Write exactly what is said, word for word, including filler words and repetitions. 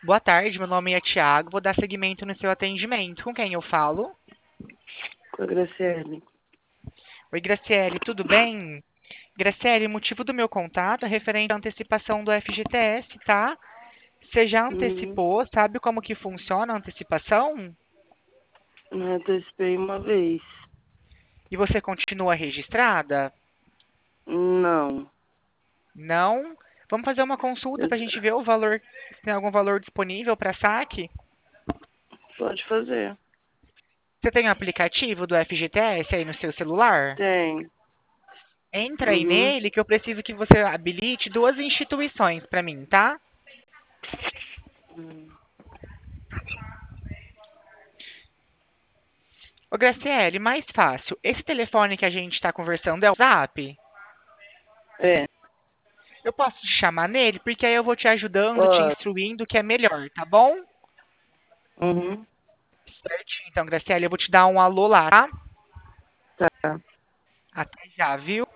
Boa tarde, meu nome é Tiago, vou dar seguimento no seu atendimento. Com quem eu falo? Com a Graciele. Oi, Graciele, tudo bem? Graciele, o motivo do meu contato é referente à antecipação do F G T S, tá? Você já Uhum. antecipou, sabe como que funciona a antecipação? Eu antecipei uma vez. E você continua registrada? Não. Não? Vamos fazer uma consulta Eu- para a gente ver o valor, se tem algum valor disponível para saque? Pode fazer. Você tem o aplicativo do F G T S aí no seu celular? Tem. Entra aí Uhum. nele que eu preciso que você habilite duas instituições para mim, tá? Hum. Ô, Graciele, mais fácil. Esse telefone que a gente está conversando é o Zap? É. Eu posso te chamar nele, porque aí eu vou te ajudando, te Pode. instruindo o que é melhor, tá bom? Uhum. Certinho. Então, Graciele, eu vou te dar um alô lá, tá? Tá. Até já, viu?